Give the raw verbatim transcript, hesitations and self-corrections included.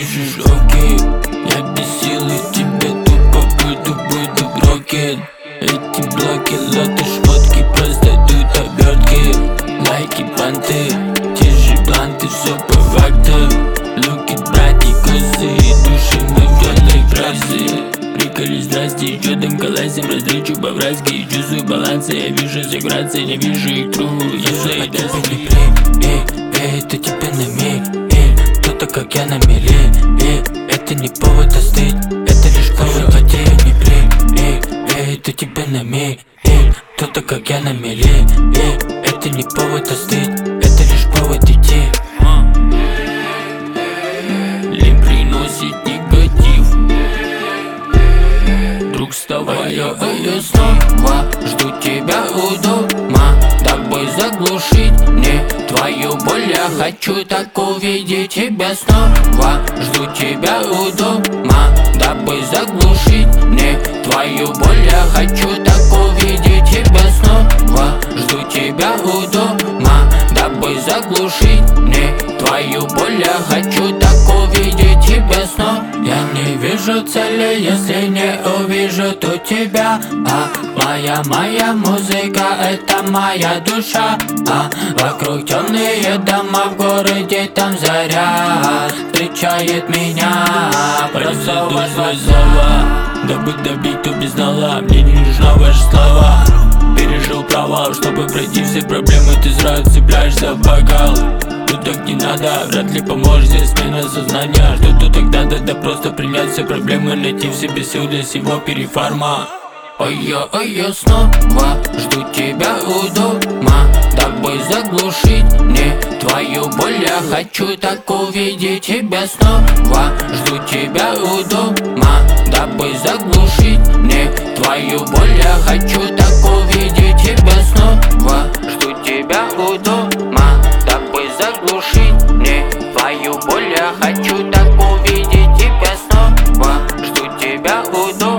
пишешь окей. Я без силы тебе тупо буду, буду брокет. Эти блоки, лоты, шмотки, просто тут обертки. Лайки, банты, те же бланты, все по фактам. Луки, братья, косы и души, мы в одной фразе. Приколи, здрасте, чё там колесим, раздречу по-братски. Чувствую балансы, я вижу все грации, не вижу их тру. Если это не плей, эй, эй, это тебе на миг, эй, кто-то как я на мели, эй, это не повод остыть, это лишь повод идти, не плей, эй, эй, это тебе на миг, эй, кто-то как я на мели, эй, это не повод остыть, это лишь повод идти. Лень приносит негатив. Друг, вставай, я, я снова жду тебя у дома, дабы заглушить мне твою боль. Я хочу так увидеть тебя снова. Жду тебя у дома, дабы заглушить мне твою боль. Я хочу так увидеть тебя снова. Жду тебя у дома, дабы заглушить мне твою боль. Я хочу так увидеть тебя снова. Я не вижу цели, если не увижу то тебя. А моя, моя музыка, это моя душа. А вокруг темные дома, в городе там заряд встречает меня. Просто твои слова, дабы добить, то без знала. Мне не нужна ваши слова. Пережил провал, чтобы пройти все проблемы, ты сразу цепляешься в бокал. Ну так не надо, вряд ли поможет здесь смена сознания. Что тут тогда надо, да просто принять все проблемы, найти в себе сил для всего перефарма. Ой, я, ой, я снова жду тебя у дома, дабы заглушить мне твою боль. Я хочу так увидеть тебя снова. Жду тебя у дома, дабы заглушить мне твою боль. Я хочу так увидеть тебя снова. Жду тебя у дома, дабы заглушить мне твою боль. Я хочу так увидеть тебя снова. Жду тебя у дома.